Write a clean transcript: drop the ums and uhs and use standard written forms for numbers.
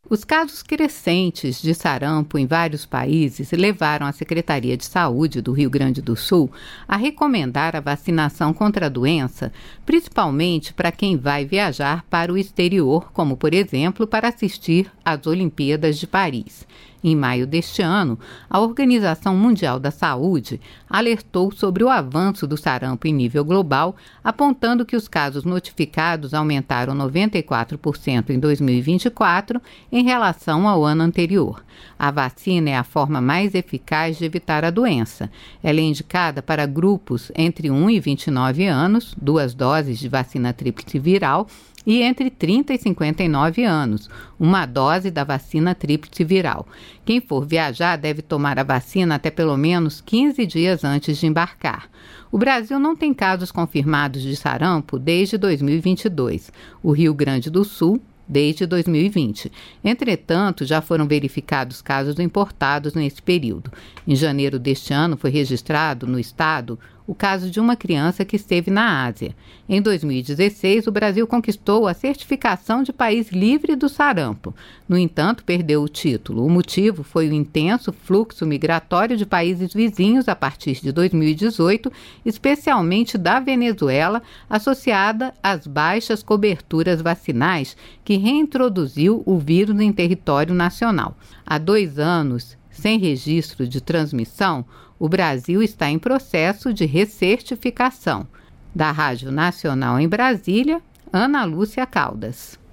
Os casos crescentes de sarampo em vários países levaram a Secretaria de Saúde do Rio Grande do Sul a recomendar a vacinação contra a doença, principalmente para quem vai viajar para o exterior, como, por exemplo, para assistir às Olimpíadas de Paris. Em maio deste ano, a Organização Mundial da Saúde alertou sobre o avanço do sarampo em nível global, apontando que os casos notificados aumentaram 94% em 2024 em relação ao ano anterior. A vacina é a forma mais eficaz de evitar a doença. Ela é indicada para grupos entre 1 e 29 anos, 2 doses de vacina tríplice viral, e entre 30 e 59 anos, uma dose da vacina tríplice viral. Quem for viajar deve tomar a vacina até pelo menos 15 dias antes de embarcar. O Brasil não tem casos confirmados de sarampo desde 2022. O Rio Grande do Sul, desde 2020. Entretanto, já foram verificados casos importados nesse período. Em janeiro deste ano, foi registrado no estado o caso de uma criança que esteve na Ásia. Em 2016, o Brasil conquistou a certificação de país livre do sarampo. No entanto, perdeu o título. O motivo foi o intenso fluxo migratório de países vizinhos a partir de 2018, especialmente da Venezuela, associada às baixas coberturas vacinais, que reintroduziu o vírus em território nacional. Há 2 anos, sem registro de transmissão, o Brasil está em processo de recertificação. Da Rádio Nacional em Brasília, Ana Lúcia Caldas.